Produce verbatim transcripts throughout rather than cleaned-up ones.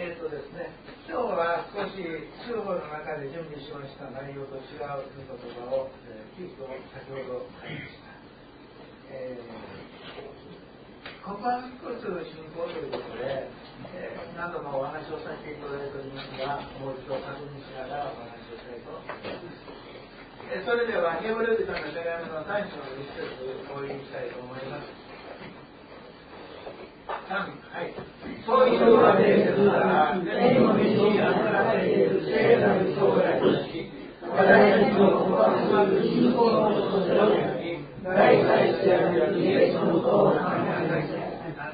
えーとですね、今日は少し週報の中で準備しました内容と違う言葉を、えー、急遽先ほど書きました。えー、告白する信仰ということで、えー、何度もお話をさせていただいておりますが、もう一度確認しながらお話をしたいと思います。えー、それではヘブル人の手紙のさん章の一節をお読みしたいと思います。はい、そういうわけですから、天の道にあられている聖なる将来とし、私たちの告白する信仰のところであり、大祭司であるイエスのことを考えなさい。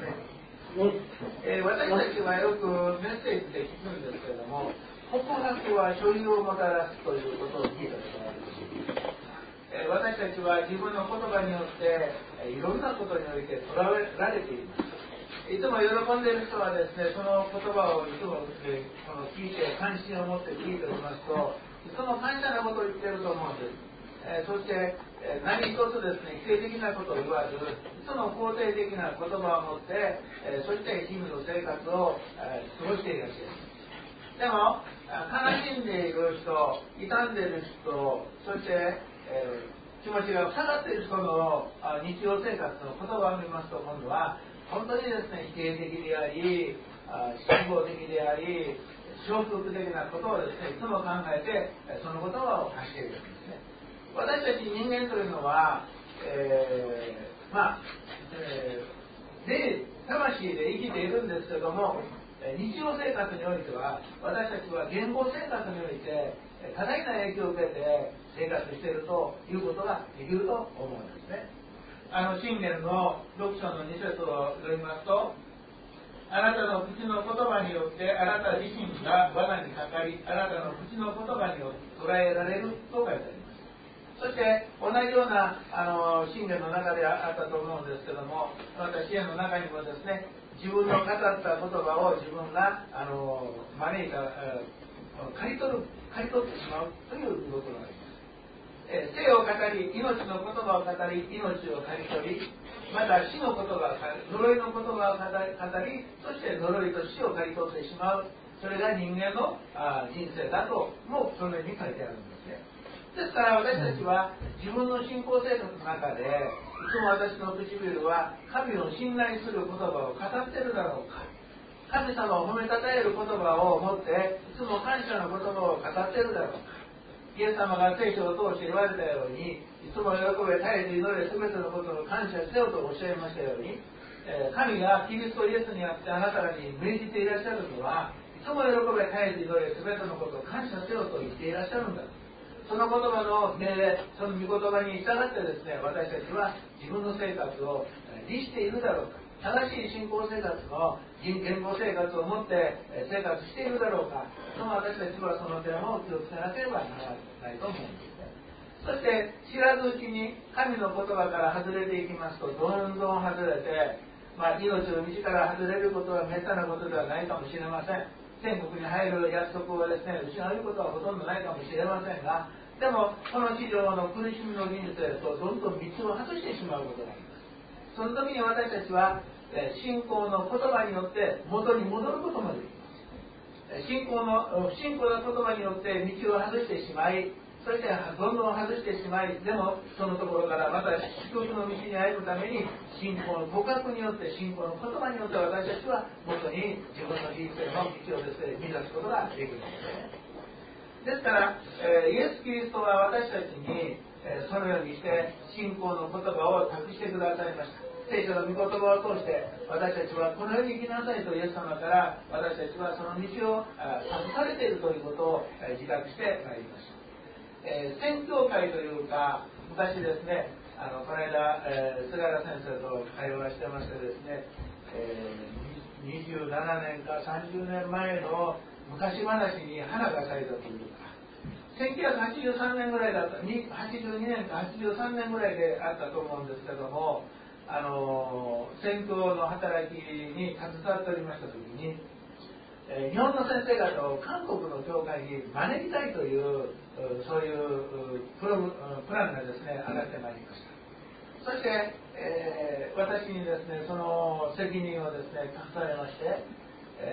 えー、私たちはよくメッセージで聞くんですけれども、告白は所有をもたらすということを聞いたことがあるし、えー、私たちは自分の言葉によって、えー、いろんなことにおいてとらわれています。いつも喜んでいる人はですね、その言葉をいつも、えー、この聞いて関心を持って聞いておりますと、いつも感謝なことを言っていると思うんです。えー、そして、えー、何一つですね、否定的なことを言わず、いつも肯定的な言葉を持って、えー、そして日々の生活を、えー、過ごしていらっしゃいます。でも、悲しんでいる人、傷んでいる人、そして、えー、気持ちが下がっている人の日常生活の言葉を見ますと、今度は本当にですね、否定的であり、信仰的であり、消極的なことをですね、いつも考えて、その言葉を発しているんですね。私たち人間というのは、えー、まあ、えー、で、魂で生きているんですけども、日常生活においては、私たちは言語生活において、多大な影響を受けて生活しているということができると思うんですね。あの信玄のろく章のに節を読みますと、あなたの口の言葉によってあなた自身が罠にかかり、あなたの口の言葉によって捉えられると書いてあります。そして同じようなあの信玄の中であったと思うんですけども、また支援の中にもですね、自分の語った言葉を自分があの招いた刈り取る刈り取ってしまうという動きがあります。えー、生を語り、命の言葉を語り、命を刈り取り、また死の言葉を語り、呪いの言葉を語り、そして呪いと死を刈り取ってしまう、それが人間のあ人生だともそのように書いてあるんですね。ですから私たちは自分の信仰生活の中で、いつも私の唇は神を信頼する言葉を語っているだろうか、神様を褒めたたえる言葉を持っていつも感謝の言葉を語っているだろうか。イエス様が聖書を通して言われたように、いつも喜べ、絶えず祈れ、すべてのことを感謝せよとおっしゃいましたように、えー、神がキリストイエスにあってあなたらに命じていらっしゃるのは、いつも喜べ、絶えず祈れ、すべてのことを感謝せよと言っていらっしゃるんだ。その言葉の命令、その御言葉に従ってですね、私たちは自分の生活を利しているだろうか、正しい信仰生活の言語生活を持って生活しているだろうか、その私たちはその点を気をつけなければならないと思うんですね。そして知らずうちに神の言葉から外れていきますと、どんどん外れて、まあ、命の道から外れることはめったなことではないかもしれません。天国に入る約束をですね、失うことはほとんどないかもしれませんが、でもこの地上の苦しみの人生とどんどん道を外してしまうことがあります。その時に私たちは信仰の言葉によって元に戻ることもできます。信仰の不信仰の言葉によって道を外してしまい、そしてどんどん外してしまい、でもそのところからまた祝福の道に歩むために信仰の告白によって、信仰の言葉によって私たちは元に自分の人生の道をですね、見出すことができるんですね。ですから、えー、イエス・キリストは私たちに、えー、そのようにして信仰の言葉を託してくださいました。聖書の御言葉を通して私たちはこのように生きなさいとイエス様から私たちはその道を託されているということを自覚してまいりました。えー、宣教会というか、昔ですね、あのこの間、えー、菅原先生と会話してましてですね、えー、にじゅうななねんかさんじゅうねんまえの昔話に花が咲いたというか、せんきゅうひゃくはちじゅうさんねんぐらいだった、はちじゅうにねんかはちじゅうさんねんぐらいであったと思うんですけども、あの宣教の働きに携わっておりましたときに、えー、日本の先生方を韓国の教会に招きたいというそういうプロプランがですね上がってまいりました。そして、えー、私にですねその責任をですね託されまして、えー、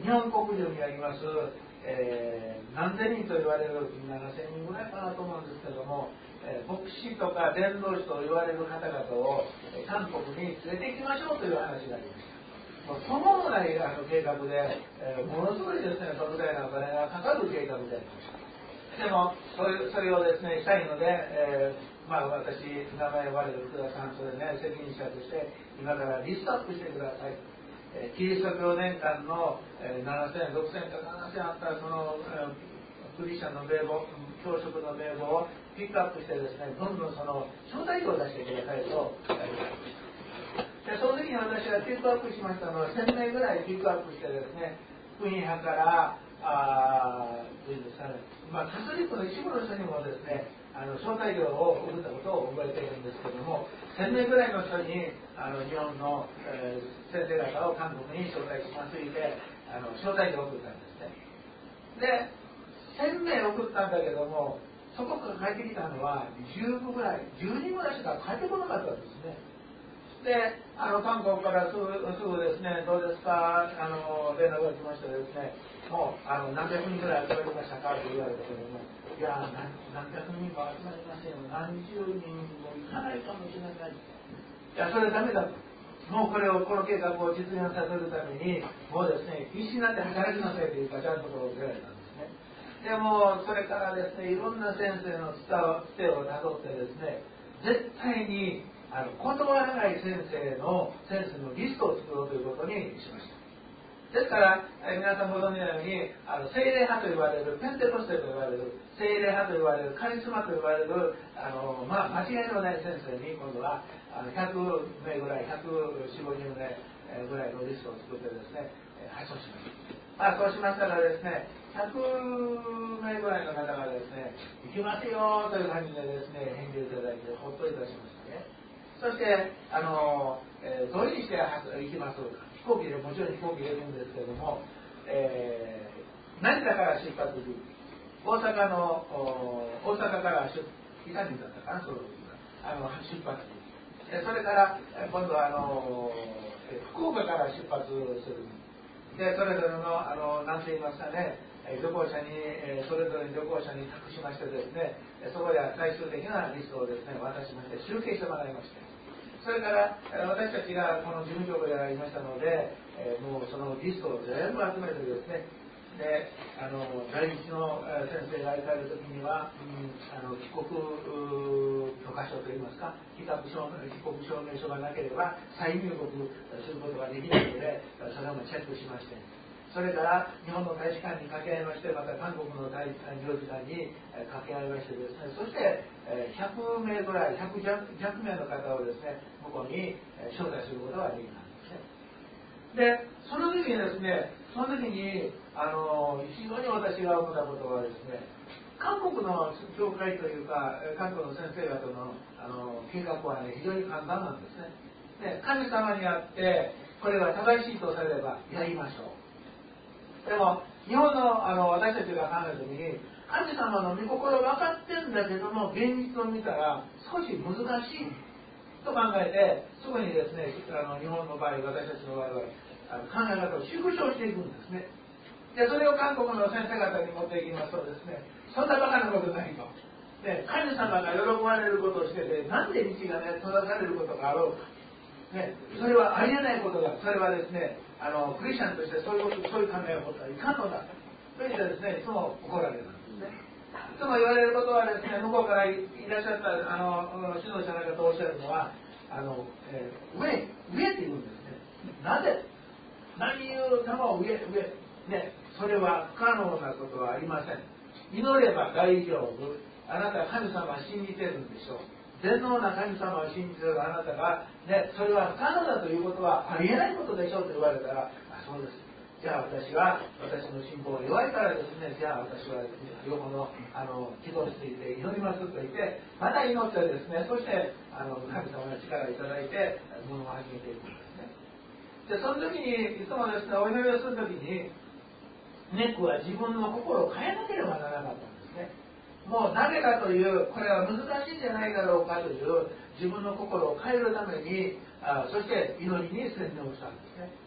日本国中にあります、えー、何千人と言われるななせんにんぐらいかなと思うんですけども、えー、牧師とか伝道師と言われる方々を韓国に連れて行きましょうという話がありました。もうとももないあの計画で、えー、ものすごいですね、特大なお金がかかる計画でありました。でもそれ、それをですね、したいので、えー、まあ私、名前呼ばれる福田さん、それね、責任者として、今からリストアップしてください。えー、キリスト教年間の、えー、ななせん、ろくせんかななせんあったその、えー、クリスチャンの名簿、教職の名簿をピックアップしてですね、どんどんその招待状を出してくださいとやりました。でその時に私はピックアップしましたのはせんめいぐらいピックアップしてですね、福音派からあどういうんですかね、まあ、カトリックの一部の人にもですね、あの招待状を送ったことを覚えているんですけども、せんめいぐらいの人にあの日本の、えー、先生方を韓国に招待しますと言ってあの招待状を送ったんですね。でせんめい送ったんだけども、そこから帰ってきたのはじゅうぐらい、じゅうにんぐらいしか帰ってこなかったんですね。で、あの韓国からすぐ、すぐですね、どうですか、あの連絡が来ましてですね、もうあの何百人ぐらい集まりましたかと言われたけども、いや何、何百人も集まりませんよ、何十人もいかないかもしれない。いや、それはダメだと。もうこれを、この計画を実現させるために、もうですね、必死になって働きなさいというか、ちゃんところを出られたんですね。でも、それからですね、いろんな先生のつてをたどってですね、絶対にあの断らない先生の先生のリストを作ろうということにしました。ですから、え皆さんご存知のように、あの聖霊派と言われる、ペンテコステと言われる、聖霊派と言われる、カリスマと言われる、あのまあ、間違いのない先生に今度はあのひゃくめいぐらい、ひゃくよんじゅう、ごじゅうめいぐらいのリストを作ってですね、発送しました。まあ、そうしましたらですね、ひゃくめいぐらいの方がですね、行きますよという感じでですね、返事をいただいて、ほっといたしましたね。そして、あの、えー、どういうふうにして行きますか。飛行機でもちろん飛行機で行くんですけれども、えー、成田から出発する。大阪の、大阪から出発、伊丹だったかな、そうあの出発する。それから、今度はあの、福岡から出発する。で、それぞれの、あの、なんて言いますかね、旅行者に、それぞれの旅行者に託しましてですね、そこで最終的なリストをですね、渡しまして、集計してもらいまして、それから私たちがこの事務局でありましたので、もうそのリストを全部集めてですね、で、あの在日の先生が行かれる時には、うん、あの帰国許可証といいますか、帰国証明、帰国証明書がなければ再入国することができないので、それもチェックしまして、それから日本の大使館に掛け合いまして、また韓国の大領事館に掛け合いましてですね、そしてひゃくめいぐらい、ひゃくじゃくめいの方をですね、向こうに招待することができたんですね。で、その時にですね、その時にあの非常に私が思ったことはですね、韓国の教会というか、韓国の先生方のあの計画はね、非常に簡単なんですね。で、神様にあって、これが正しいとされればやりましょう。でも日本 の, あの私たちが考えるときに、神様の御心分かってんだけども、現実を見たら少し難しいと考えて、すぐにですね、あの日本の場合、私たちの場合はあの考え方を縮小していくんですね。でそれを韓国の先生方に持っていきますとですね、そんなバカなことないと。で神様が喜ばれることをしてて、なんで道がね閉ざされることがあろうか。ね、それはありえないことだ。それはですね、あのクリスチャンとしてそういうこと、そういう考えを持ったらいかんのだというですね、いつも怒られるんですね。いつも言われることはですね、向こうからいらっしゃったあの指導者の方とおっしゃるのは、あの、えー、上上って言うんですね。なぜ何言うたも上上ね、それは不可能なことはありません。祈れば大丈夫。あなた神様は信じてるんでしょう。全能な神様を信じているあなたが、ね、それは不可能だということはありえないことでしょうと言われたら、あ、そうです。じゃあ私は、私の信仰が弱いからですね、じゃあ私は横のあの祈祷について祈りますと言って、また祈ってですね、そしてあの神様の力をいただいて、物を始めていくんですね。で、その時に、いつもですね、お祈りをする時に、ネックは自分の心を変えなければならなかったんですね。もう誰かという、これは難しいんじゃないだろうかという自分の心を変えるために、あそして祈りに専念をしたんですね。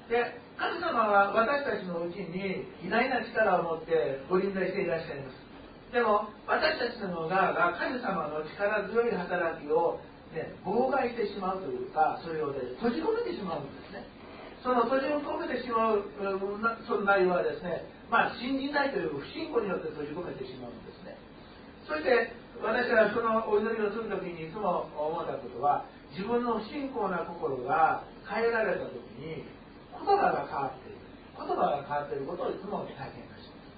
で、神様は私たちのうちに偉大な力を持ってご臨在していらっしゃいます。でも私たちの側が神様の力強い働きを、ね、妨害してしまうというか、それを、ね、閉じ込めてしまうんですね。その閉じ込めてしまうその内容はですね、まあ、信じないという不信仰によって閉じ込めてしまうんですね。そして私はそのお祈りをするときにいつも思ったことは、自分の不信仰な心が変えられたときに言葉が変わっている言葉が変わっていることをいつも体験します。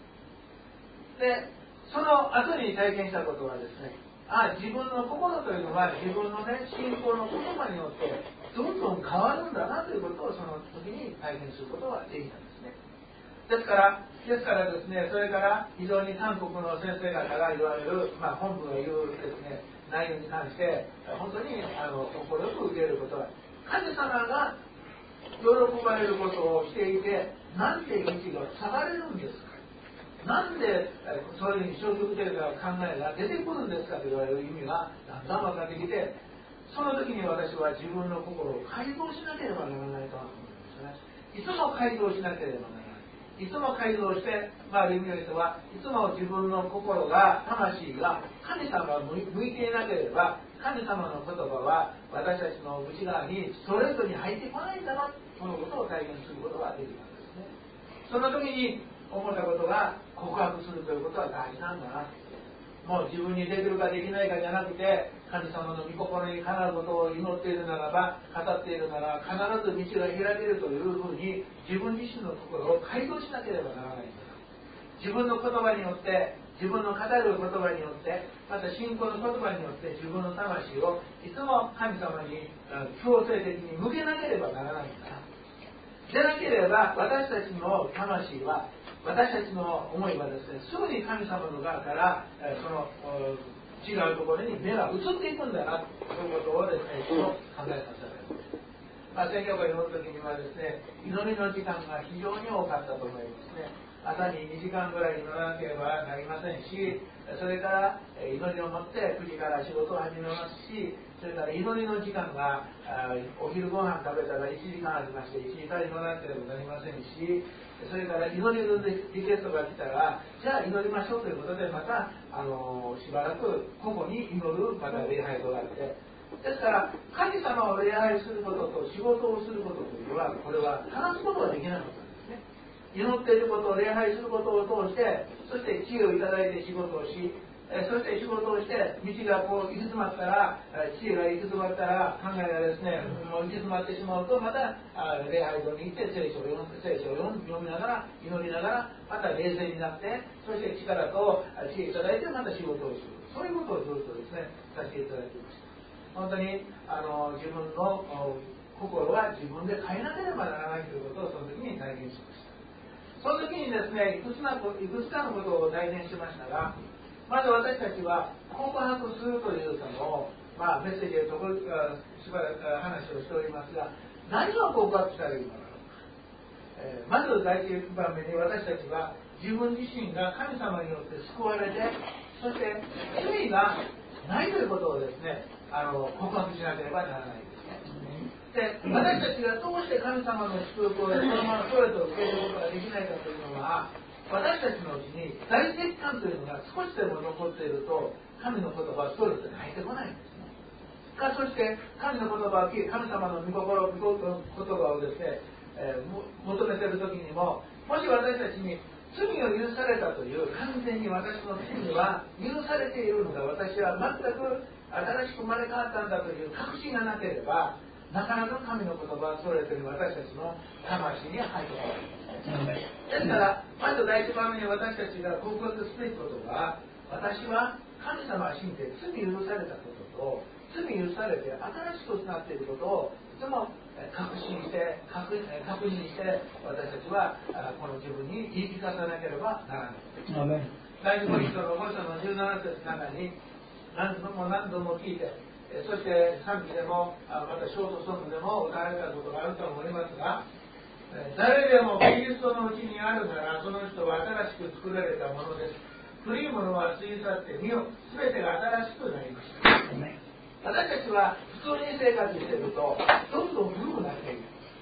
で、その後に体験したことはですね、あ、自分の心というのは自分のね、信仰の言葉によってどんどん変わるんだなということをその時に体験することができたんですね。ですからですからですね、それから非常に韓国の先生方が言われる、まあ、本部が言うですね、内容に関して本当にあの心よく受けることは、神様が喜ばれることをしていて、なんで道が下がれるんですか、なんでそういうふうに消極的な考えが出てくるんですかと言われる意味がだんだん分かってきて、その時に私は自分の心を改造しなければならないと思うんですね。いつも改造しなければならない。いつも改造して、まあ、意味においてはいつも自分の心が、魂が神様を向いていなければ、神様の言葉は私たちの内側にストレートに入ってこないんだな、そのことを体験することができたんですね。その時に思ったことが、告白するということは大事なんだな。もう自分にできるかできないかじゃなくて、神様の御心にかなうことを祈っているならば、語っているなら必ず道が開けるというふうに自分自身の心を改造しなければならないんだ。自分の言葉によって、自分の語る言葉によって、また信仰の言葉によって自分の魂をいつも神様に強制的に向けなければならないんだ。でなければ私たちの魂は、私たちの思いはですね、すぐに神様の側からその違うところに目が移っていくんだなということをですね、一度考えさせられます。まあ、宣教会に乗るときにはですね、祈りの時間が非常に多かったと思いますね。朝ににじかんぐらい祈らなければなりませんし、それから祈りを持ってくじから仕事を始めますし、それから祈りの時間がお昼ご飯食べたらいちじかんありまして、いちじかん祈らなければなりませんし、それから祈りのリクエストが来たら、じゃあ祈りましょうということで、またあのしばらく個々に祈るまた礼拝とがあって、ですから神様を礼拝することと仕事をすることというのは、これは話すことができないことなんですね。祈っていることを礼拝することを通して、そして知恵をいただいて仕事をし、えそして仕事をして道がこう行き詰まったら、知恵が行き詰まったら、考えがですね、もう行き詰まってしまうと、また礼拝堂に行って聖書を読ん聖書を読みながら、祈りながら、また冷静になって、そして力と知恵をいただいてまた仕事をする、そういうことをずっとですねさせていただいていました。本当にあの自分の心は自分で変えなければならないということをその時に体験しました。その時にですね、いくつな、いくつかのことを体験しましたが、まず私たちは告白するというその、まあ、メッセージでとこしばらく話をしておりますが、何を告白したらいいのか、えー、まず第一番目に私たちは自分自身が神様によって救われて、そして罪がないということをですね、あの告白しなければならないですね。で、私たちがどうして神様の祝福をそのままそれと受け入れることができないかというのは、私たちのうちに大欠陥というのが少しでも残っていると、神の言葉はストレスに入ってこないんですね。かそして神の言葉を聞き、神様の御心、御言葉をですね、えー、求めている時にも、もし私たちに罪を許されたという、完全に私の罪は許されているのだ、私は全く新しく生まれ変わったんだという確信がなければ、なかなか神の言葉はストレートに私たちの魂に入ってこない。ですから、まず第一番目に私たちが告白すべきことは、私は神様を信じて罪許されたことと、罪許されて新しくなっていることをいつも確信して確、確認して、私たちはこの自分に言い聞かさなければならない。第一コリントのご章のじゅうなな節の中に、何度も何度も聞いて、そして賛美でもまたショートソングでも歌われたことがあると思いますが、誰でもキリストのうちにあるなら、その人は新しく作られたものです。古いものは過ぎ去って見よ、すべてが新しくなりました。私たちは普通に生活しているとどんどん古くなっている。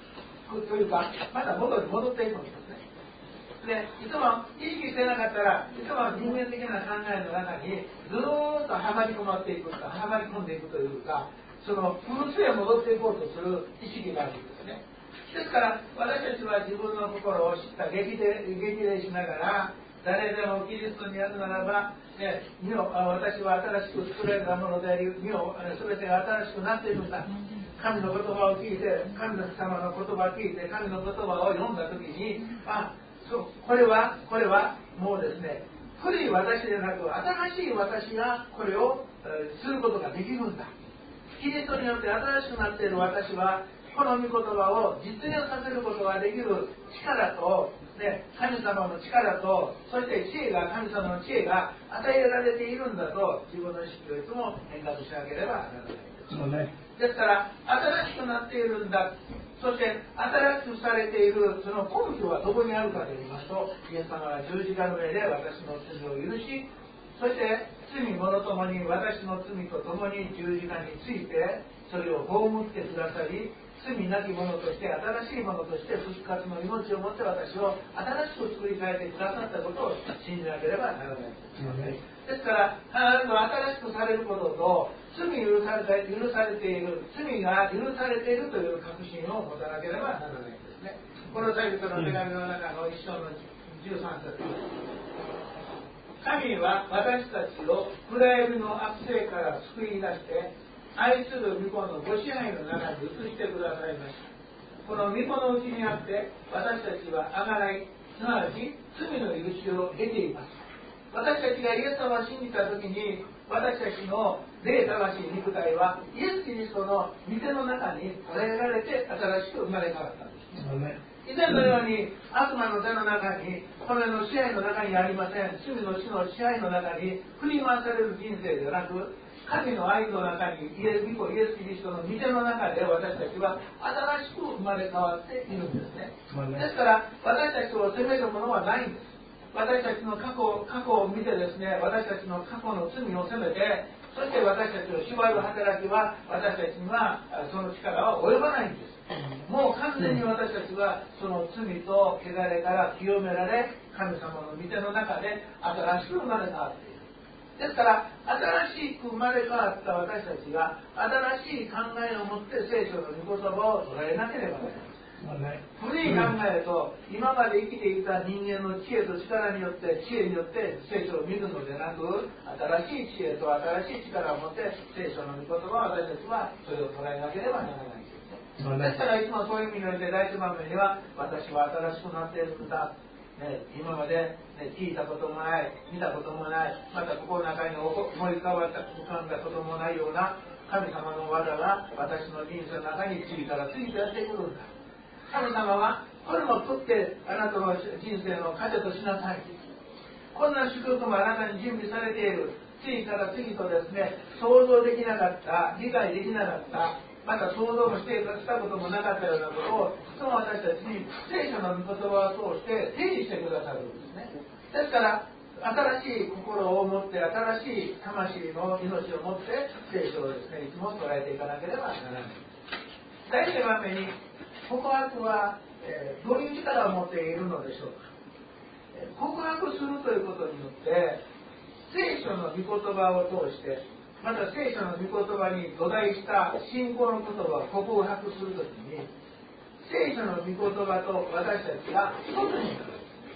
というか、また元に戻っていくんですね。で、いつも意識してなかったら、いつも人間的な考えの中にずーっとはまり込まっていくか、はまり込んでいくというか、その古巣へ戻っていこうとする意識があるんですね。ですから、私たちは自分の心を知った激励、激励しながら、誰でもキリストにあるならば、ね、身を私は新しく作られたものであり、身を全てが新しくなっているんだ。神の言葉を聞いて、神様の言葉を聞いて、神の言葉を読んだときに、あ、そうこれは、これはもうですね、古い私でなく、新しい私がこれを、えー、することができるんだ。キリストによって新しくなっている私は、この御言葉を実現させることができる力と、ね、神様の力と、そして知恵が、神様の知恵が与えられているんだと、自分の意識をいつも変革しなければならないです。そうね、ですから、新しくなっているんだ。そして、新しくされている、その根拠はどこにあるかと言いますと、イエス様が十字架の上で私の罪を許し、そして罪者ともに、私の罪とともに十字架について、それを葬ってくださり、罪なき者として、新しいものとして復活の命を持って私を新しく作り変えてくださったことを信じなければならないです。ですから、必ず新しくされることと、罪許されて、許されている、罪が許されているという確信を持たなければならないんですね。この大人の手紙の中の一章のじゅうさん節。神は私たちを暗闇の悪性から救い出して、愛する御子のご支配の中に移してくださいました。この御子のうちにあって私たちはあがない、すなわち罪の許しを得ています。私たちがイエス様を信じたときに、私たちの霊魂肉体はイエス・キリストの御手の中に捉えられて新しく生まれ変わったんですね。以前のように悪魔の手の中に、この世の支配の中にありません。罪の死の支配の中に振り回される人生ではなく、神の愛の中にイエス・イエス・キリストの御手の中で私たちは新しく生まれ変わっているんですね。ですから私たちを責めるものはないんです。私たちの過去、過去を見てですね、私たちの過去の罪を責めて、そして私たちを縛る働きは私たちにはその力は及ばないんです。もう完全に私たちはその罪と汚れから清められ、神様の御手の中で新しく生まれ変わっている。ですから新しく生まれ変わった私たちが新しい考えを持って聖書の御言葉を捉えなければなりません。古い考えと今まで生きていた人間の知恵と力によって知恵によって聖書を見るのでなく、新しい知恵と新しい力を持って聖書の御言葉を私たちはそれを捉えなければならないんですね。ですからいつもそういう意味において第一番目には、私は新しくなっているんだ、ね、今まで、ね、聞いたこともない、見たこともない、また心の中に思い浮かばった浮かんだこともないような神様の技が私の人生の中に次から次とやってくるんだ。神様はこれも取ってあなたの人生の糧としなさい。こんな祝福もあなたに準備されている。次から次とですね、想像できなかった、理解できなかった、また想像もしてしたこともなかったようなことを、いつも私たちに聖書の御言葉を通して提示してくださるんですね。ですから新しい心を持って、新しい魂の命を持って聖書をですね、いつも捉えていかなければならない。第二番目に、告白は、えー、どういう力を持っているのでしょうか。えー、告白するということによって聖書の御言葉を通して、また聖書の御言葉に土台した信仰の言葉を告白するときに、聖書の御言葉と私たちが一つになる、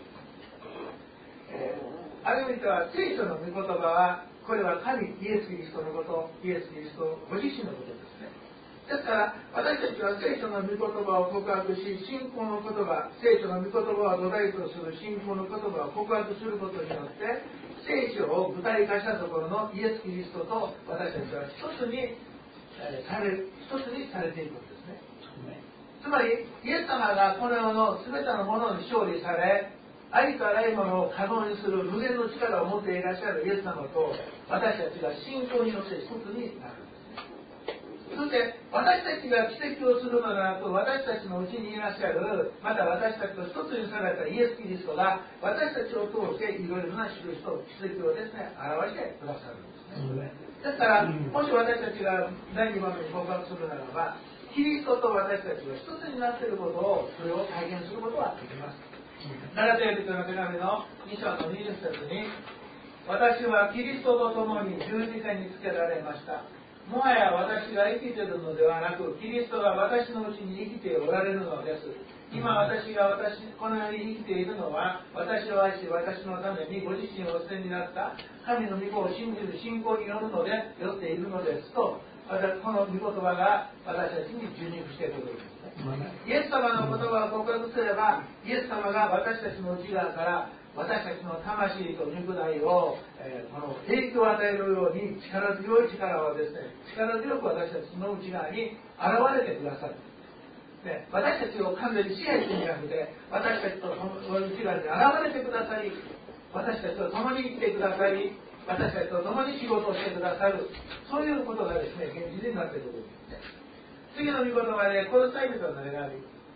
えー、ある意味では聖書の御言葉はこれは神イエス・キリストのこと、イエス・キリストご自身のことですね。ですから私たちは聖書の御言葉を告白し、信仰の言葉、聖書の御言葉を土台とする信仰の言葉を告白することによって聖書を具体化したところのイエス・キリストと私たちは一つに、えー、され一つにされていくんですね。つまりイエス様がこの世の全てのものに勝利され、ありとあらゆるものを可能にする無限の力を持っていらっしゃるイエス様と私たちが信仰によって一つになるんですね。そして私たちが奇跡をするのではなく、私たちのうちにいらっしゃる、また私たちと一つにされたイエス・キリストが私たちを通していろいろな印と奇跡をですね、表してくださるんですね。ですから、もし私たちが第二番目に告白するならば、 キリストと私たちが一つになっていることを、それを体現することはできます。ガラテヤ人の手紙のに章のにじゅっ節に、私はキリストと共に十字架につけられました。もはや私が生きているのではなく、キリストが私のうちに生きておられるのです。今私が私この世に生きているのは、私を愛し私のためにご自身をお捨てになった神の御子を信じる信仰によるのでよっているのですと、この御言葉が私たちに受肉していることですね。イエス様の言葉を告白すれば、イエス様が私たちの内側から私たちの魂と肉体を、えー、この影響を与えるように力強い力をですね、力強く私たちの内側に現れてくださる。で、私たちを完全に支配するんじゃなくて、私たちとその内側に現れてくださり、私たちと共に生きてくださり、私たちと共に仕事をしてくださる、そういうことがですね、現実になっていることです。次の御言葉で、この際人の選び。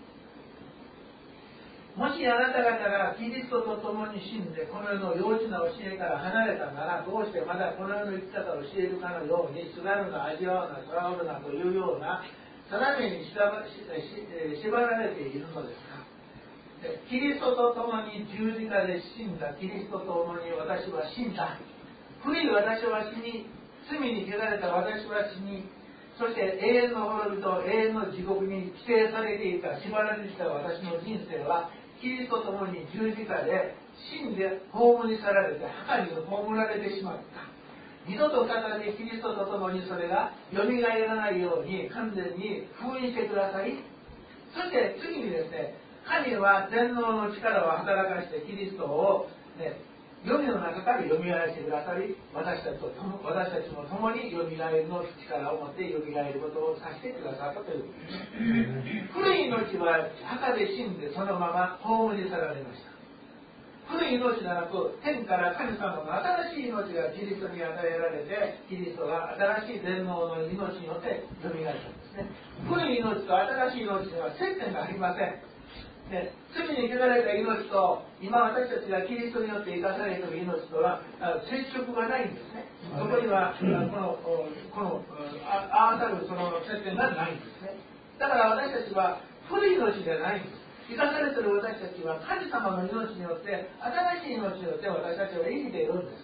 もしあなた方がキリストと共に死んで、この世の幼稚な教えから離れたなら、どうしてまだこの世の生き方を教えるかのように、すがるな、味わうな、騒ぐなというような、定めに縛られているのですか。キリストと共に十字架で死んだ、キリストと共に私は死んだ。古い私は死に、罪に汚れた私は死に、そして永遠の滅びと永遠の地獄に規定されていた、縛られていた私の人生は、キリストと共に十字架で死んで葬り去られて、墓に葬られてしまった。二度と再びキリストと共にそれが蘇らないように完全に封印してください。そして次にですね、神は全能の力を働かしてキリストを、ね、黄泉の中から蘇らせてくださり、私たちと私たちも共に蘇りの力を持って蘇ることをさせてくださったという。古い命は墓で死んでそのまま葬り去られました。古い命ではなく、天から神様の新しい命がキリストに与えられて、キリストが新しい全能の命によって蘇ったんですね。古い命と新しい命には接点がありません。で、罪に汚れた命と、今私たちがキリストによって生かされている命とは接触がないんですね。そこにはこの、この合わさるその接点がないんですね。だから私たちは古い命ではないんです。生かされている私たちは神様の命によって、新しい命によって私たちは生きているんです。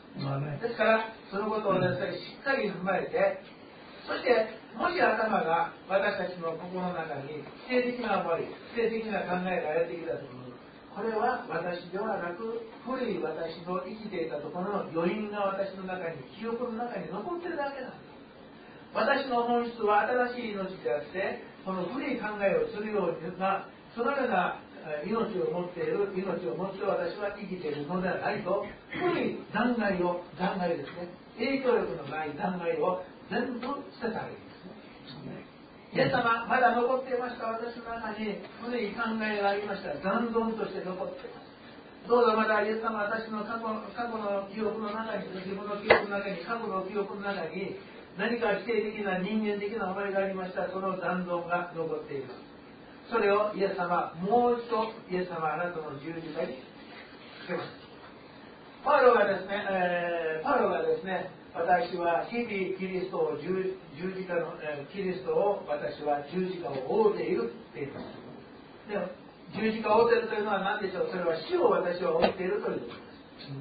ですから、そのことをですね、しっかり踏まえて、そして、もし頭が私たちの心の中に否定的な思い、否定的な考えがやってきたときに、これは私ではなく、古い私の生きていたところの余韻が私の中に、記憶の中に残っているだけなんです。私の本質は新しい命であって、この古い考えをするような、そのような命を持っている、命を持って私は生きているのではないと、古い残骸を、残骸ですね、影響力のない残骸を全部捨てたらいいですね。イエス様、まだ残っていました。私の中に古い考えがありました。残存として残っています。どうぞまだイエス様、私の過去の、過去の記憶の中に、自分の記憶の中に、過去の記憶の中に、何か否定的な人間的な思いがありました。その残存が残っています。それをイエス様、もう一度イエス様、あなたの十字架につけます。パウロがですね、えー、パウロがですね、私は日々キリストを十字架の、えー、キリストを私は十字架を追っているって言います。でも十字架を追っているというのは何でしょう。それは死を私は追っているということです。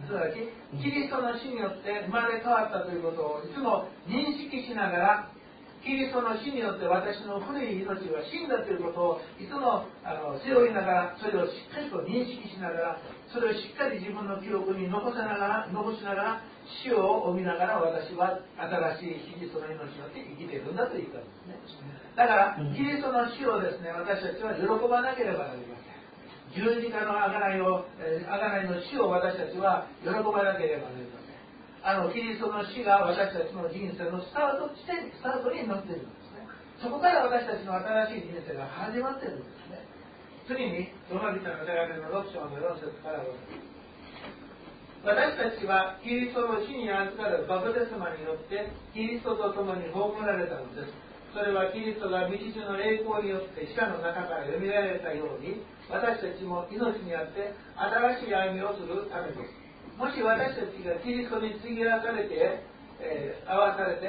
つまりキリストの死によって生まれ変わったということをいつも認識しながら、キリストの死によって私の古い命は死んだということをいつもあの背負いながら、それをしっかりと認識しながら、それをしっかり自分の記憶に残せながら、残しながら、死を生みながら私は新しいキリストの命によって生きているんだと言ったんですね。だからキリストの死をですね、私たちは喜ばなければなりません。十字架の贖いを、贖いの死を私たちは喜ばなければなりません。あのキリストの死が私たちの人生のスタート地点、スタートになっているんですね。そこから私たちの新しい人生が始まっているんですね。次にローマ人の手紙のろく章のよん節からご節。私たちはキリストの死に預かるバプテスマによってキリストと共に葬られたのです。それはキリストが道中の栄光によって死者の中から蘇られたように、私たちも命にあって新しい歩みをするためです。もし私たちがキリストに告げらされて、えー、合わされて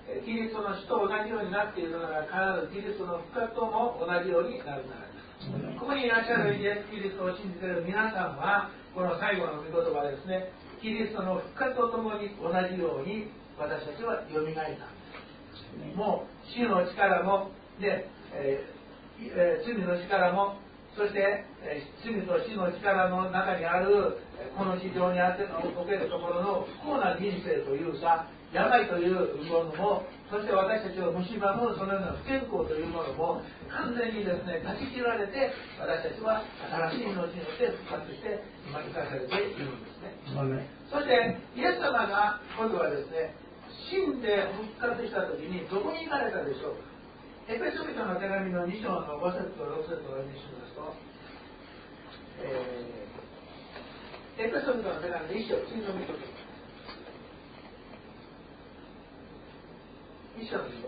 キリストの死と同じようになっているなら、必ずキリストの復活とも同じようになるならです。ここにいらっしゃるイエス・キリストを信じている皆さんは、この最後の御言葉ですね、キリストの復活とともに同じように私たちはよみがえったんです。もう死の力も、で、えーえー、罪の力も、そして、えー、罪と死の力の中にあるこの地上にあっておけるところの不幸な人生というか病というものも、そして私たちを蝕むそのような不健康というものも完全にですね断ち切られて、私たちは新しい命によって復活して今生かされているんですね。そしてイエス様が今度はですね、死んで復活した時にどこに行かれたでしょうか。エペソビトの手紙のに章のご節とろく節をお読みしますと、えー、エペソビトの手紙のいち章、次の御言葉、いち章の御言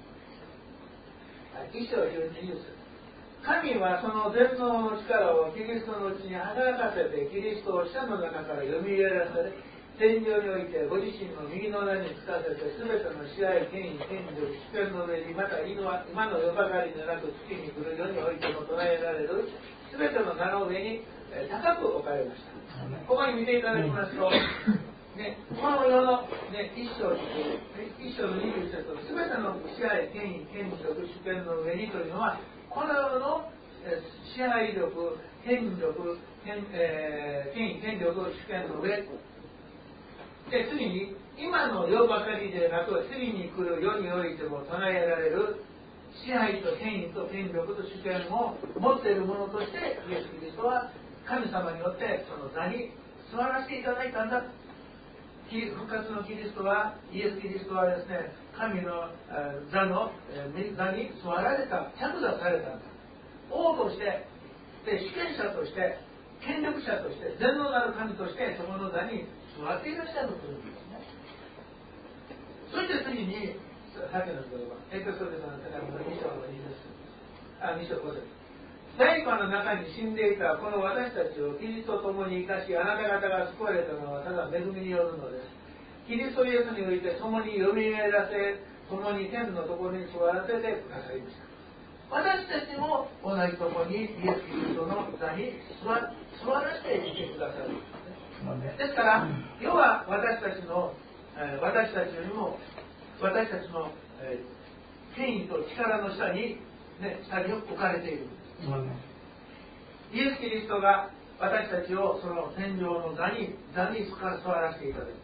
葉、いち章じゅうに節。神はその全能の力をキリストのうちに働かせて、キリストを死者の中からよみがえらせて、天上においてご自身の右の名につかせて、すべての支配、権威、権力、主権の上に、また今の世ばかりでなく月に来る世においても唱えられるすべての名の上に高く置かれました。ここに見ていただきますと、ね、この世の、ね、一章、一章のにじゅう節、すべての支配、権威、権力、主権の上にというのは、この世の支配力、権力、権、えー、権威、権力、主権の上で、次に今の世ばかりでなく次に来る世においても唱えられる支配と権威と権力と主権を持っているものとしてイエス・キリストは神様によってその座に座らせていただいたんだ。復活のキリストはイエス・キリストはですね、神の座の座に座られた、着座されたんだ。王としてで主権者として権力者として全能なる神としてそこの座に座っていらっしゃるというんですね。そして次にさっきの言葉、エペソビトの手紙のに章のに節、あ、に章ご節。大火の中に死んでいたこの私たちをキリストと共に生かし、あなた方が救われたのはただ恵みによるのです。キリストイエスにおいて共によみがえらせ、共に天のところに座らせてくださいました。私たちも同じところにイエス・キリストの座に座らせていてくださる。ですから、要は私たちの、えー、私たちよりも私たちの、えー、権威と力の下に、ね、下に置かれているんです。イエス・キリストが私たちをその天上の座に座に座らせていただきます。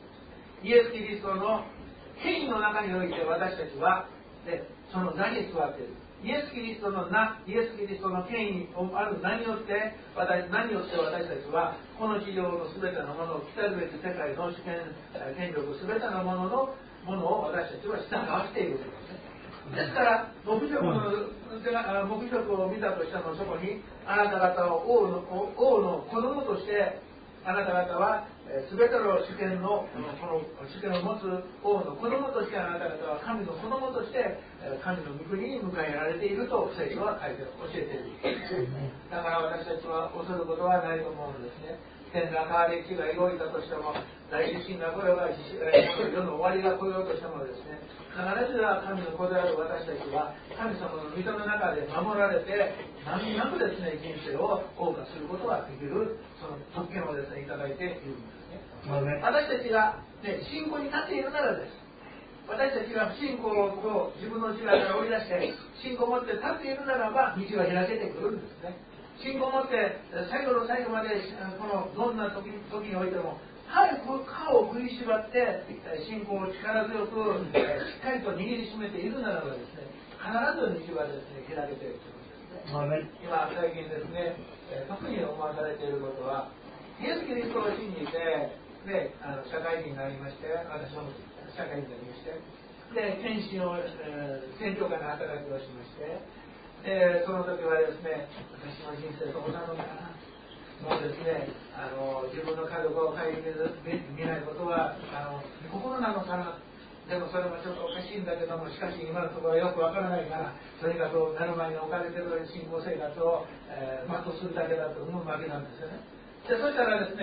イエス・キリストの権威の中において私たちは、ね、その座に座っている。イエス・キリストの名、イエス・キリストの権威ある名によって私何によって私たちはこの地上の全てのものを来たるべき世界の主権、権力全てのもののものを私たちは従わせているんですね。ですから黙示録の黙示録を見たとしても、そこにあなた方を王の王の子供としてあなた方は全ての主権のこの主権を持つ王の子供として、あなた方は神の子供として神の御国に迎えられていると聖書は書いて教えている。だから私たちは恐ることはないと思うんですね。天が変わり地が動いたとしても、大地震が来ようが世の終わりが来ようとしてもですね、必ずは神の子である私たちは神様の御手の中で守られて、何なくですね人生を謳歌することができるその特権をですねいただいているんですね。私たちが、ね、信仰に立っているならです。私たちが不信仰を自分の内側から追い出して信仰を持って立っているならば道が開けてくるんですね。信仰を持って最後の最後までこのどんな 時, 時においても歯を食いしばって信仰を力強くしっかりと握りしめているならばですね、必ず道がですね開けているということですね。今最近ですね、特に思わされていることは、イエス・キリストを信じてであの社会人になりまして、私も社会人になりまして、で検診を、えー、選挙会の働きをしまして、でその時はですね、私の人生どうなのかな、もうですね、あの自分の家族を顧みず見ないことはあの心なのかな、でもそれもちょっとおかしいんだけども、しかし今のところはよくわからないから、とにかく目の前に置かれている信仰生活を、えー、全うするだけだと思うわけなんですよね。でそしたらですね、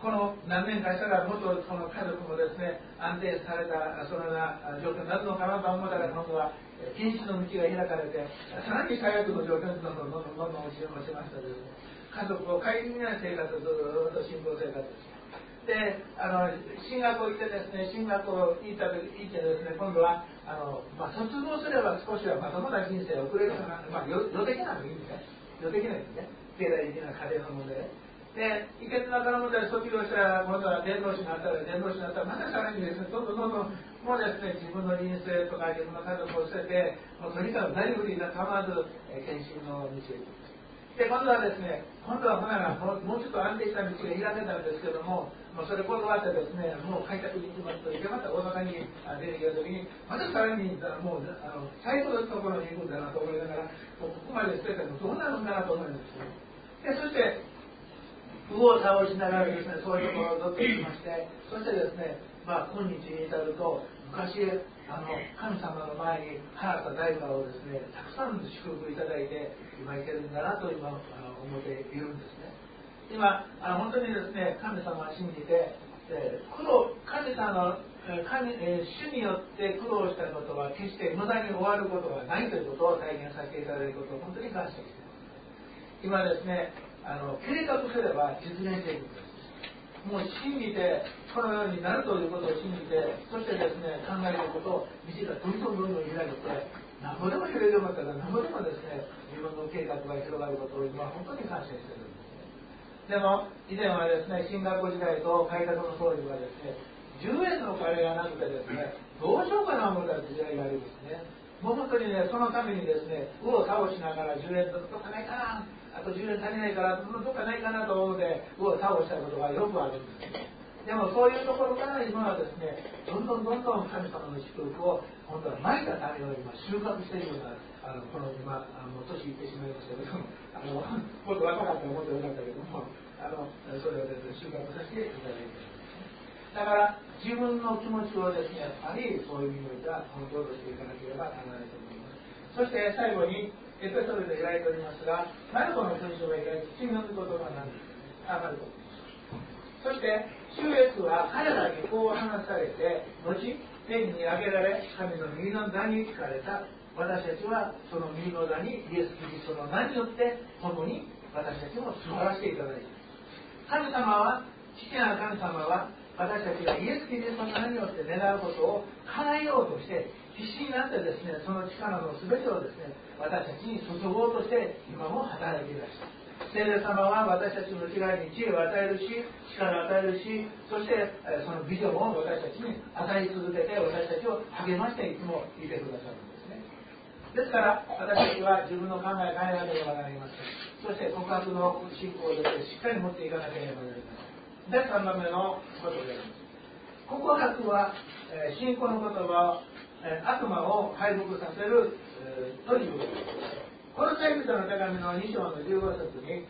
この何年かしたらもっとこの家族もですね安定されたそのような状況になるのかなと思ったら、今度は禁止の道が開かれて、さらに最悪の状況にどんどんどんどんどんどん押しましたですね、家族を顧みない生活をずっと信仰生活で、あの進学を行ってですね、進学を行った行ってですね、今度はあの、まあ、卒業すれば少しはまともな人生を送れるかな、まあ、予的なのいいんですね、予的な意味ね、経済的な家庭の問題で。で、いけつな金持ちで卒業したら、今度は伝道師になったら、伝道師になったら、またさらにですね、どんどんどんどん、もうですね、自分の人生とか自分の家族を捨てて、もうとにかく何振りが構わず、えー、献身の道へ行く。で、今度はですね、今度はほならもう、もうちょっと安定した道が開けたんですけども、もうそれ断ってですね、もう開拓に行きますと、で、また大阪に出てきたときに、またさらに、もう、あの最後のところに行くんだなと思いながら、ここまで捨てたのどうなるんかなと思うんですよ。で、そして、右往左往しながらですね、そういうところをずっと行きまして、そしてですね、まあ、今日に至ると、昔、あの神様の前に払った代価をですね、たくさん祝福いただいて、今いけるんだなと今、あの思っているんですね。今、あの本当にですね、神様を信じて、えー、苦労、神様の神、えー、主によって苦労したことは決して無駄に終わることはないということを体験させていただくことを本当に感謝しています。今ですね、あの計画すれば実現していくんです。もう信じてこのようになるということを信じて、そしてですね考えることを道がどんどんどんどん開けて、何ぼでも広げようと思ったら何ぼでもですね自分の計画が広がることを今本当に感謝しているんですね。でも以前はですね、進学校時代と改革の当時はですね、じゅうえんの金がなくてですね、どうしようかな思った時代がありますね。もう本当にね、そのためにですね、右往左往しながらじゅうえんどっかないかな、あとじゅうえん足りないから、どっかないかなと思うので、右往左往したことがよくあるんです。でもそういうところから今はですね、どんどんどんどん神様の祝福を、本当はまいた種を今収穫しているような、あのこの今、あの年いってしまいましたけども、あのもっと若かったらもっとよかったけども、あのそれをですね、収穫させていただいています。だから自分の気持ちをですね、やっぱりそういう意味ではコントロールしていかなければならないと思います。そして最後にエペソビトで開いておりますが、マルコの勲章が開いて次の言葉なんです。あ、マルコ。そして主イエスは彼らにこう話されて、後天に上げられ神の右の座につかれた。私たちはその右の座にイエス・キリストの名によって共に私たちも座らせていただいている。神様は、父なる神様は私たちがイエス・キリストの名によって願うことを叶えようとして必死になってですね、その力の全てをですね、私たちに注ごうとして今も働いていらっしゃる。聖霊様は私たちの内側に知恵を与えるし、力を与えるし、そしてそのビジョンを私たちに与え続けて、私たちを励ましていつもいてくださるんですね。ですから私たちは自分の考えを変えなければなりません。そして告白の信仰をですね、しっかり持っていかなければなりません。で、さんばんめのことであります。告白は、えー、信仰の言葉を、えー、悪魔を敗北させる、えー、ということです。この聖人の手紙のに章のじゅうご節に、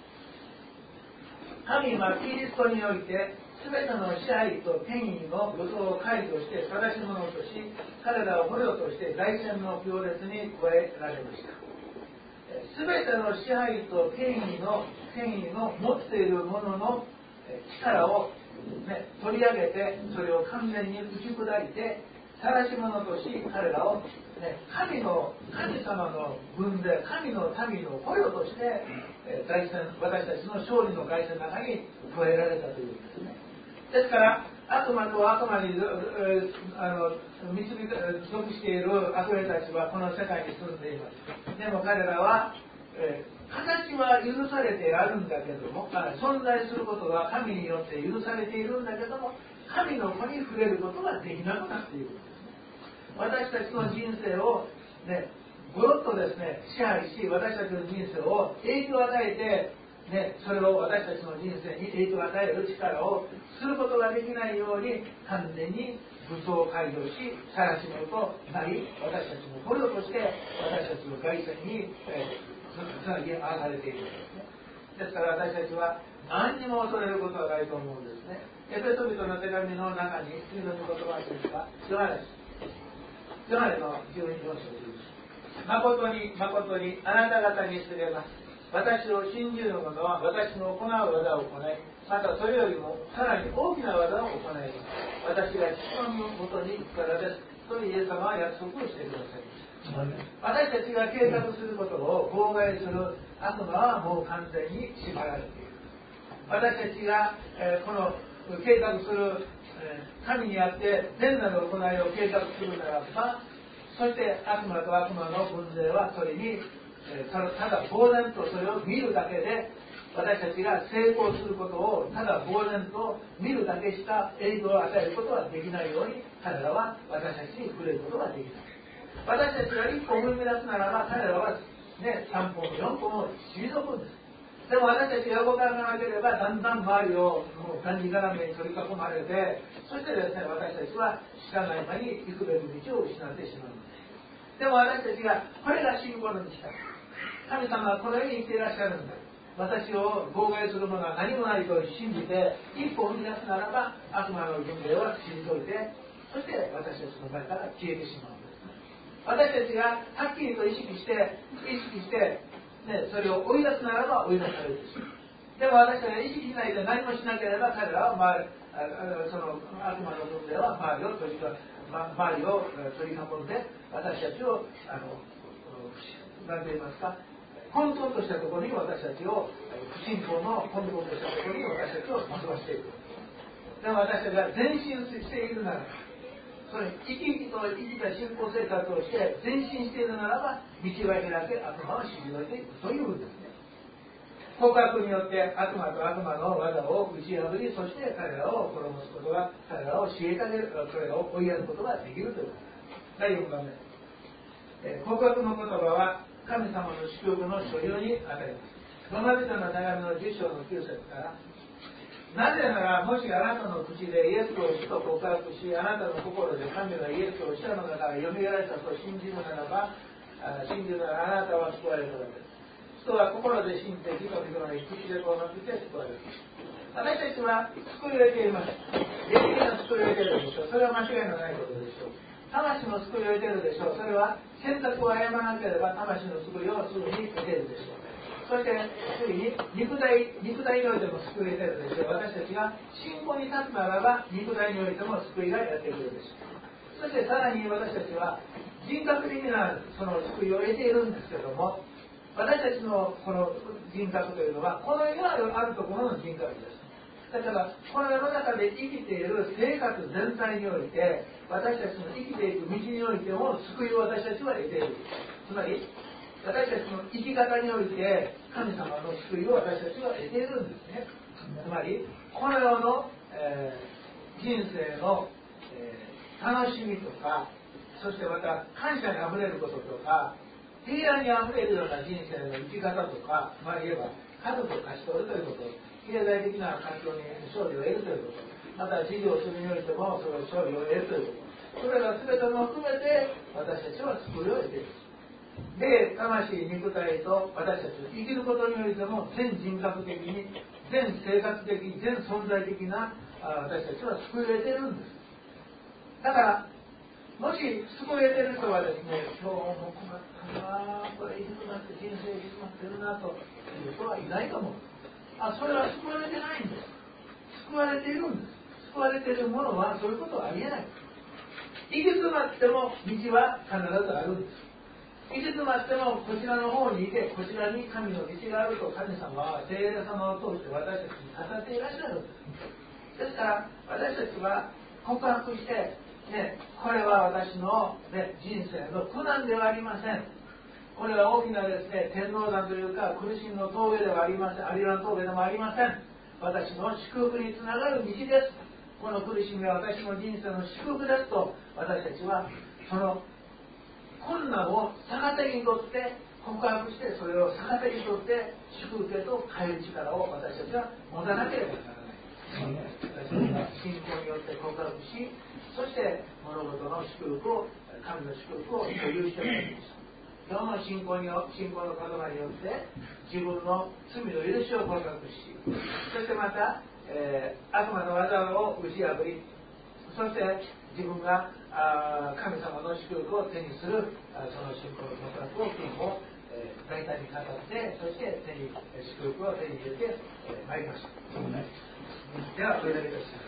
神はキリストにおいて全ての支配と権威の武装を解除して正し者とし、彼らを捕虜として大戦の行列に加えられました。全ての支配と権威の権威の持っているものの力を、ね、取り上げて、それを完全に打ち砕いて晒し者とし、彼らを、ね、神の神様の軍で神の民の捕虜として、えー、大戦私たちの勝利の凱旋の中に加えられたというんですね。ですから悪魔と悪魔に、えー、あの導か属している悪霊たちはこの世界に住んでいます。でも彼らは、えー形は許されてあるんだけども、存在することは神によって許されているんだけども、神の子に触れることができなくなっているんですね。私たちの人生を、ね、ごろっとですね、支配し、私たちの人生を影響を与えて、ね、それを私たちの人生に影響を与える力をすることができないように、完全に武装を解除し、晒し者となり、私たちの捕虜として私たちの凱旋に、えーつなぎ合わされているんですね。ですから私たちは何にも恐れることはないと思うんですね。エペソビトの手紙の中に次の言葉がありますが、ヨハネヨハネのじゅうに章です。誠に誠にあなた方に告げます。 私を信じる者は私の行う技を行い、またそれよりもさらに大きな技を行います。私が父のもとに行くからですとイエス様は約束をしてくださいました。私たちが計画することを妨害する悪魔はもう完全に縛られている。私たちが、えー、この計画する、えー、神にあって善なる行いを計画するならば、そして悪魔と悪魔の軍勢はそれに、えー、ただ呆然とそれを見るだけで、私たちが成功することをただ呆然と見るだけしか影響を与えることはできないように、彼らは私たちに触れることができない。私たちが一歩踏み出すならば、彼らは、ね、さんぽんもよんぽんも退くんです。でも私たちが動かなければ、だんだん周りをもうがんじがらめに取り囲まれて、そしてですね、私たちは知らない間に行くべき道を失ってしまうんです。でも私たちが、これが信仰の道だ。神様はこのように言っていらっしゃるんだ。私を妨害するものは何もないと信じて、一歩踏み出すならば、悪魔の軍勢は退いて、そして私たちの前から消えてしまうんです。私たちがはっきりと意識して、意識して、ね、それを追い出すならば追い出されるでしょう。でも私たちが意識しないで何もしなければ、彼らは周り、その悪魔の軍勢は周りを取り、ま、周りを取り囲んで、私たちをあの何て言いますか、混沌としたところに私たちを、不信仰の混沌としたところに私たちを惑わしていく。でも私たちが前進しているならば、それ生き生きと生きた信仰生活をして前進しているならば、道は開け、悪魔は退いていくというんですね。告白によって悪魔と悪魔の技を打ち破り、そして彼らを滅ぼすことが、彼らを虐げる、それらを追いやることができるということです。だいよんばんめ、えー、告白の言葉は神様の祝福の所有に与えます。ロマ人の手紙のじゅっ章のきゅう節から、なぜなら、もしあなたの口でイエスを主と告白し、あなたの心で神がイエスを死者の中からよみがえられたと信じるならば、信じるならあなたは救われるからです。人は心で信じて義と認め、口でこうなって救われる。私たちは救いを得ています。霊的な救いを得ているでしょう。それは間違いのないことでしょう。魂の救いを得ているでしょう。それは選択を誤らなければ魂の救いをすぐに得ているでしょう。そして次に肉体、肉体においても救いを得ているでしょう。私たちが信仰に立つならば肉体においても救いがやってくるでしょう。そしてさらに私たちは人格的なその救いを得ているんですけれども、私たちのこの人格というのはこの世にあるところの人格です。だからこの世の中で生きている生活全体において、私たちの生きていく道においても救いを私たちは得ている。つまり私たちの生き方において神様の救いを私たちは得ているんですね。つまりこの世の、えー、人生の、えー、楽しみとか、そしてまた感謝にあふれることとか、平安にあふれるような人生の生き方とか、まあ言えば家族を勝ち取るということ、経済的な環境に勝利を得るということ、また事業をするにおいてもその勝利を得るということ、それら全ても含めて私たちは救いを得ている。で、魂、肉体と私たち生きることにおいても全人格的に、全生活的、全存在的な私たちは救いを得ているんです。だからもし救いを得ている人はですね、今日も困ったな、これ行き詰まって人生行き詰まってるなという人はいないと思う。あ、それは救われてないんです。救われているんです。救われているものはそういうことはありえない。行き詰まっても道は必ずあるんです。行き詰まってもこちらの方にいて、こちらに神の道があると神様は聖霊様を通して私たちに語っていらっしゃるんです。ですから私たちは告白して、ね、これは私の、ね、人生の苦難ではありません。これは大きなですね、天皇山というか苦しみの峠ではありません。ありらん峠でもありません。私の祝福につながる道です。この苦しみは私の人生の祝福ですと、私たちはその困難を逆手にとって告白して、それを逆手にとって祝福へと変える力を私たちは持たなければならない。私たちは信仰によって告白し、そして物事の祝福を、神の祝福を所有してもらいました。今日の信仰に信仰の言葉によって自分の罪の許しを告白し、そしてまた、えー、悪魔の技を打ち破り、そして自分があ神様の祝福を手にする、あその信仰の告白を今日も、ええー、大胆に語って、そして手に祝福を手に入れてまいりました。ではお祈りいたします。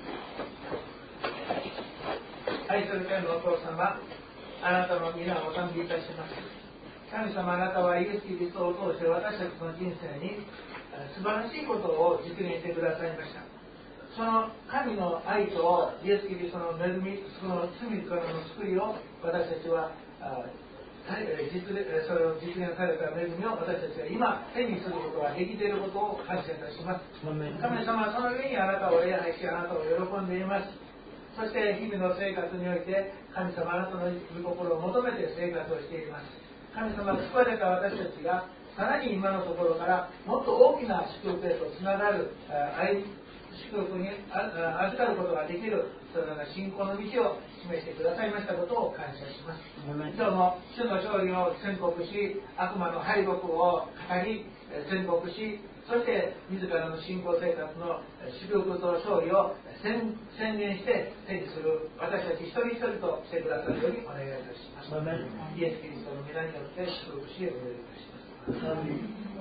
愛する天のお父様、あなたの皆をお賛美いたします。神様、あなたはイエス・キリストを通して私たちの人生に素晴らしいことを実現してくださいました。その神の愛とイエス・キリストの恵み、その罪からの救いを私たちは実それを実現された恵みを私たちは今手にすることができていることを感謝いたします。神様はその上にあなたを礼拝し、あなたを喜んでいます。そして日々の生活において神様あなたの御心を求めて生活をしています。神様、救われた私たちがさらに今のところからもっと大きな祝福へとつながる愛祝福に預かることができるそのような信仰の道を示してくださいましたことを感謝します。今日も主の勝利を宣告し、悪魔の敗北を語り宣告し、そして自らの信仰生活の祝福と勝利を宣言して手にする私たち一人一人としてくださるようにお願いいたします。イエス・キリストの皆によって祝福しお願いいたします。